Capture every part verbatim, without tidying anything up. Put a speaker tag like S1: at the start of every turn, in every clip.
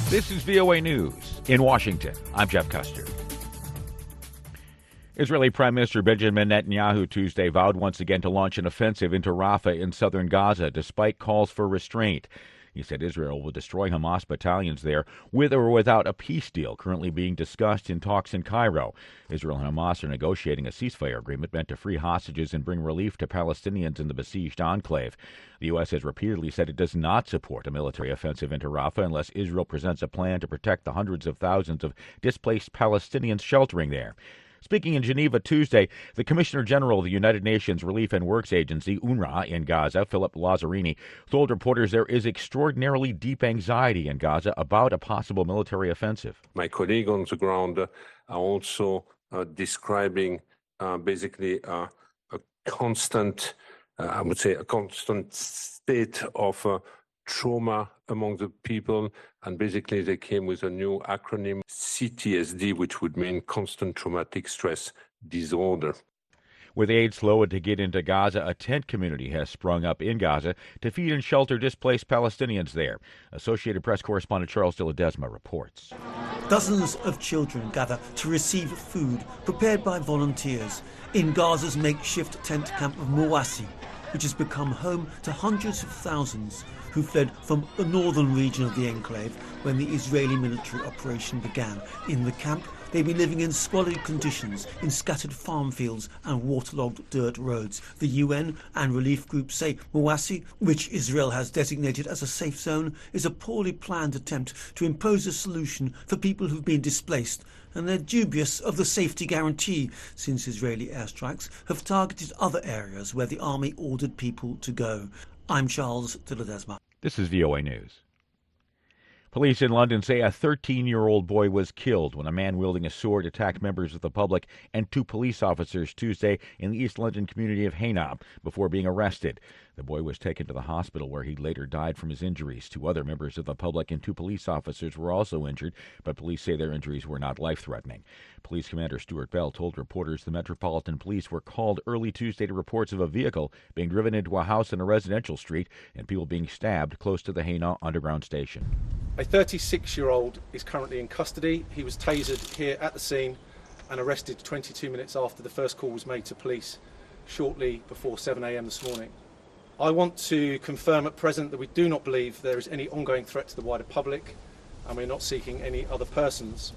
S1: This is V O A News in Washington. I'm Jeff Custer. Israeli Prime Minister Benjamin Netanyahu Tuesday vowed once again to launch an offensive into Rafah in southern Gaza, despite calls for restraint. He said Israel will destroy Hamas battalions there, with or without a peace deal currently being discussed in talks in Cairo. Israel and Hamas are negotiating a ceasefire agreement meant to free hostages and bring relief to Palestinians in the besieged enclave. The U S has repeatedly said it does not support a military offensive into Rafah unless Israel presents a plan to protect the hundreds of thousands of displaced Palestinians sheltering there. Speaking in Geneva Tuesday, the Commissioner General of the United Nations Relief and Works Agency, UNRWA, in Gaza, Philip Lazzarini, told reporters there is extraordinarily deep anxiety in Gaza about a possible military offensive.
S2: My colleagues on the ground are also uh, describing uh, basically uh, a constant, uh, I would say, a constant state of uh, trauma among the people, and basically they came with a new acronym, C T S D, which would mean constant traumatic stress disorder.
S1: With aid slow to get into Gaza, a tent community has sprung up in Gaza to feed and shelter displaced Palestinians there. Associated Press correspondent Charles de Ledesma reports.
S3: Dozens of children gather to receive food prepared by volunteers in Gaza's makeshift tent camp of Mawassi, which has become home to hundreds of thousands who fled from the northern region of the enclave when the Israeli military operation began. In the camp, they've been living in squalid conditions in scattered farm fields and waterlogged dirt roads. The U N and relief groups say Mawassi, which Israel has designated as a safe zone, is a poorly planned attempt to impose a solution for people who've been displaced, and they're dubious of the safety guarantee since Israeli airstrikes have targeted other areas where the army ordered people to go. I'm Charles de Ledesma.
S1: This is V O A News. Police in London say a thirteen-year-old boy was killed when a man wielding a sword attacked members of the public and two police officers Tuesday in the East London community of Haynham before being arrested. The boy was taken to the hospital where he later died from his injuries. Two other members of the public and two police officers were also injured, but police say their injuries were not life-threatening. Police Commander Stuart Bell told reporters the Metropolitan Police were called early Tuesday to reports of a vehicle being driven into a house in a residential street and people being stabbed close to the Haynham Underground Station.
S4: A thirty-six-year-old is currently in custody. He was tasered here at the scene and arrested twenty-two minutes after the first call was made to police shortly before seven a.m. this morning. I want to confirm at present that we do not believe there is any ongoing threat to the wider public, and we're not seeking any other persons.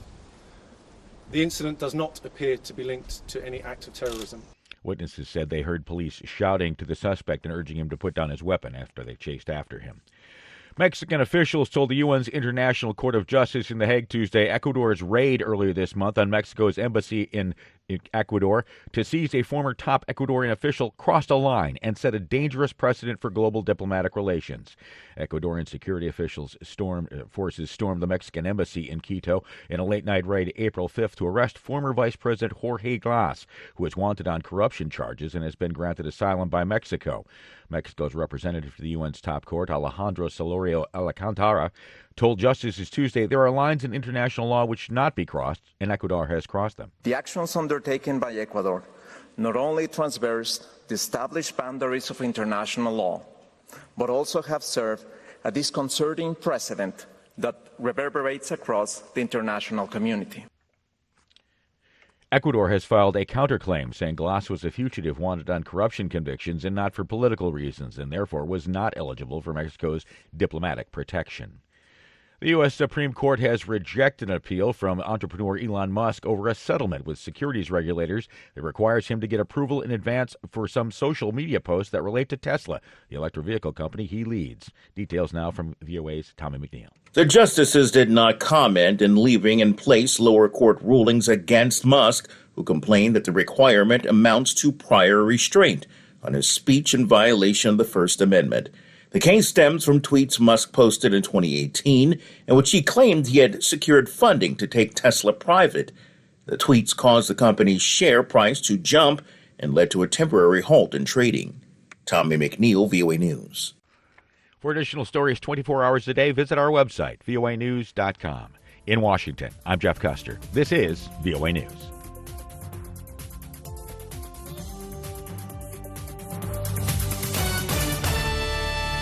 S4: The incident does not appear to be linked to any act of terrorism.
S1: Witnesses said they heard police shouting to the suspect and urging him to put down his weapon after they chased after him. Mexican officials told the U N's International Court of Justice in The Hague Tuesday Ecuador's raid earlier this month on Mexico's embassy in Ecuador to seize a former top Ecuadorian official crossed a line and set a dangerous precedent for global diplomatic relations. Ecuadorian security officials stormed, uh, forces stormed the Mexican embassy in Quito in a late-night raid April fifth to arrest former Vice President Jorge Glass, who is wanted on corruption charges and has been granted asylum by Mexico. Mexico's representative to the U N's top court, Alejandro Celorio Alcantara, told justices Tuesday there are lines in international law which should not be crossed, and Ecuador has crossed them.
S5: The actions undertaken by Ecuador not only transgress the established boundaries of international law, but also have served a disconcerting precedent that reverberates across the international community.
S1: Ecuador has filed a counterclaim saying Glass was a fugitive wanted on corruption convictions and not for political reasons, and therefore was not eligible for Mexico's diplomatic protection. The U S Supreme Court has rejected an appeal from entrepreneur Elon Musk over a settlement with securities regulators that requires him to get approval in advance for some social media posts that relate to Tesla, the electric vehicle company he leads. Details now from V O A's Tommy McNeil.
S6: The justices did not comment in leaving in place lower court rulings against Musk, who complained that the requirement amounts to prior restraint on his speech in violation of the First Amendment. The case stems from tweets Musk posted in twenty eighteen, in which he claimed he had secured funding to take Tesla private. The tweets caused the company's share price to jump and led to a temporary halt in trading. Tommy McNeil, V O A News.
S1: For additional stories twenty-four hours a day, visit our website, V O A news dot com. In Washington, I'm Jeff Custer. This is V O A News.